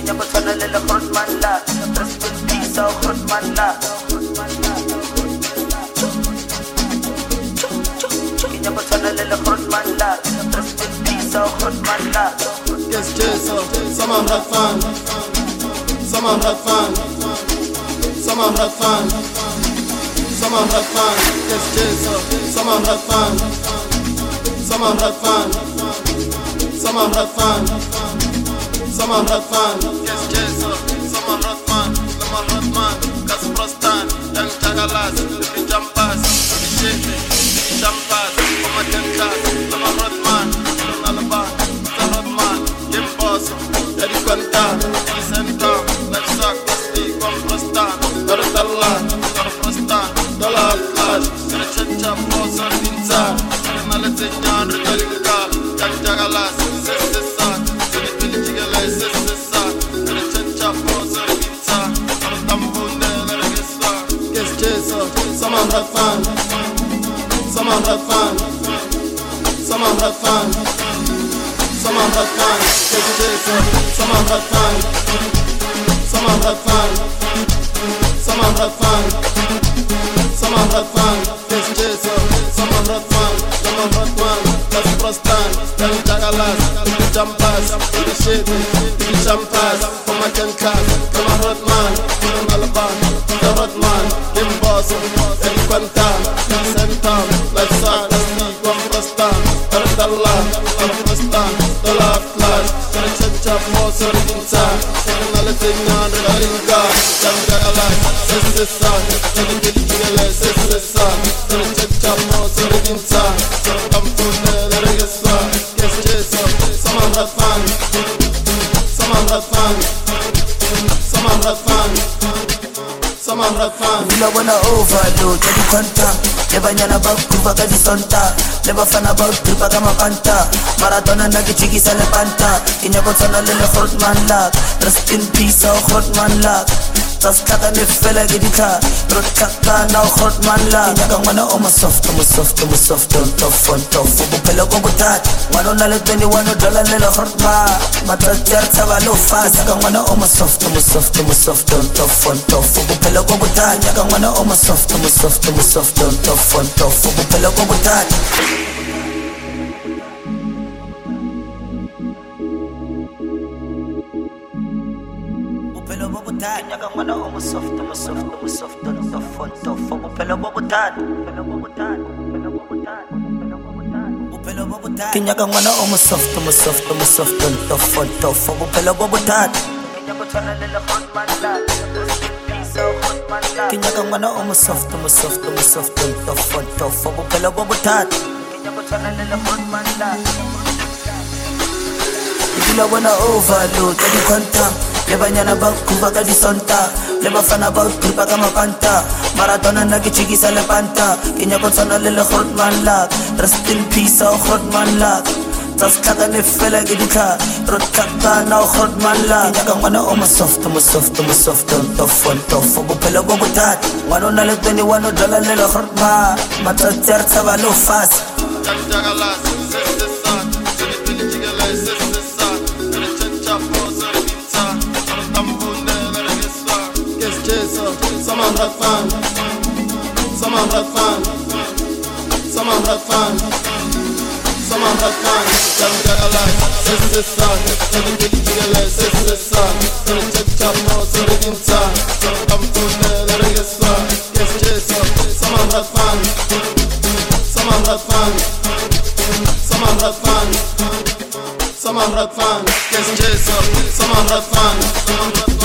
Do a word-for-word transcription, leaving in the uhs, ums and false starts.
Kinyakotana lele Grootman la, rest in peace oh Grootman la. Kinyakotana lele Grootman la, rest in peace oh Grootman la. Yes, Jesus, Samam Ratfan, Samam Ratfan, Samam Ratfan, Samam Ratfan, yes, Jesus, Samam Ratfan, Samam Ratfan, Samam Ratfan, Samam Ratfan, yes, Jesus, Samam Ratfan, Samam Ratfan, Kasprostan, Young Tagalas, Lipi Jampas, Lipi Sheke, Lipi Jampas, Komaten Class, Samam Ratfan, Nalaban, Saratman, Kimboso, Eddie Quanta, Eddie Senta, Lifesack, Pasti, Komprostan, Dorotalla, Dorofrostan, Dollar Flash, Serechecha, Bosa, Dinsa, Nalatinyan, Regalinka, Young Tagalas, Sessa, Seretili Chigala, Sessa, Serechecha, Bosa, Dinsa, Dorotambune, Regessa, Yes, Jesus, Samam Ratfan, Samam Ratfan, Samam Ratfan, Samam Ratfan, yes, Jesus, Samam Ratfan, Samam Ratfan, Samam Ratfan, Samam Ratfan, yes, Jesus, Samam Ratfan, Samam Ratfan, Kasprostan, Young Tagalas, Lipi Jampas, Lipi Sheke, Lipi Jampas, Komaten Class, Samam Ratman, Nalaban, Dorotman, Kimboso, Eddie Quanta, Eddie Senta, Lifesack, Pasti, Komprostan, Dorotalla, Dorofrostan, Dollar Flash, Serechecha, Bosa, Dinsa, Nalatinyan, Regalinka, Young Tagalas, Sessa, Seretili Chigala, Sessa, Serechecha, Bosa, Dinsa, Dorotambune, Regessa, yes, Jesus, Samam Ratfan, Samam Ratfan, Samam Ratfan, Samam Ratfan. Vila wana overload, jadi konta. Leba nyana bag kuva kazi sonta. Leba fana bag tripa kama kanta. Maratona nagi chigi sa lepanta. Kinyakotana lele Grootman la, rest in peace oh Grootman la. Tas kaka ne fela gidika, rot kaka na Grootman la. Kinyakang wana oma soft, oma soft, oma soft, on tough, on tough. Obo pelo kogo tat, wano nale twenty-one dollar lele Grootman. Matajar tabalo fast. Kinyakang wana oma soft, oma soft, oma soft, on tough, on tough. Obo pelo kogo tat, kinyakang wana oma soft, oma soft, oma soft, on tough, on tough. Obo pelo kogo tat. Pelo bobutan, nyakang mana omo soft, omo soft, omo soft, on tough, on tough. Obo pelo bobutan, pelo bobutan, pelo bobutan, pelo bobutan. Obo pelo bobutan, kinyakang mana omo soft, omo soft, omo soft, on tough, on tough. Obo pelo bobutan, kinyakotana lele Grootman la, peace oh Grootman la. Kinyakang mana omo soft, omo soft, omo soft, on tough, on tough. Obo pelo bobutan, kinyakotana lele Grootman la. Vila wana overload, jadi konta. Leba nyana bag kuva kazi sonta. Leba fana bag tripa kama kanta. Maratona nagi chigi sa lepanta. Kinyakotana lele Grootman la, rest in peace oh Grootman la. Tas kaka ne fela gidika, rot kaka na Grootman la. Kinyakang wana oma soft, oma soft, oma soft, on tough, on tough. Obo pelo gogo tat, wano nale twenty-one dollar lele Grootman. Matajar tabalo fast. Young Tagalas, Sessa, Seretili Chigala, Sessa, Serechecha, Bosa, Dinsa, Dorotambune, Regessa, yes, Jesus, Samam Ratfan, Samam Ratfan, Samam Ratfan, Samam Ratfan, Young Tagalas, Sessa, Seretili Chigala, Sessa, Serechecha, Bosa, Dinsa, Dorotambune, Regessa, yes, Jesus, Samam Ratfan, Samam Ratfan, Samam Ratfan, Samam Ratfan, yes, Jesus, Samam Ratfan, Samam Ratfan.